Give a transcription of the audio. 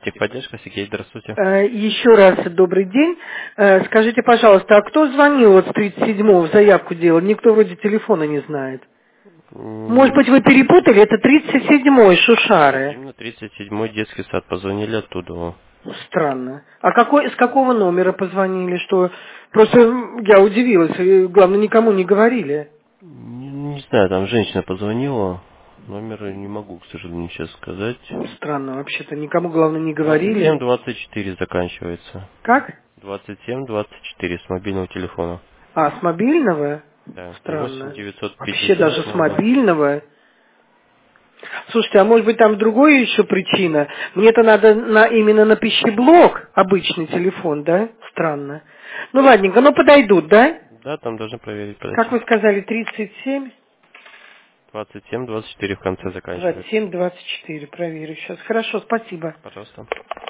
Техподдержка, Сергей, здравствуйте. Еще раз добрый день. Скажите, пожалуйста, а кто звонил вот с 37-го, заявку делал? Никто вроде телефона не знает. Может быть, вы перепутали? Это 37-й, Шушары. Именно 37-й детский сад. Позвонили оттуда. Странно. А с какого номера позвонили? Что? Просто я удивилась. И, главное, никому не говорили. Не знаю, там женщина позвонила. Номер не могу, к сожалению, сейчас сказать. Странно, вообще-то никому, главное, не говорили. 27-24 заканчивается. Как? 27-24 с мобильного телефона. А, с мобильного? Да. И 8 Странно. Вообще 950 даже с снова. мобильного. Слушайте, а может быть там другая еще причина? Мне-то надо именно на пищеблок обычный телефон, да? Странно. Ну ладненько, ну подойдут, да? Да, там должны проверить, Как подойти. вы сказали, 37? 27-24 в конце заканчивается. 27, 24, проверю сейчас. Хорошо, спасибо. Пожалуйста.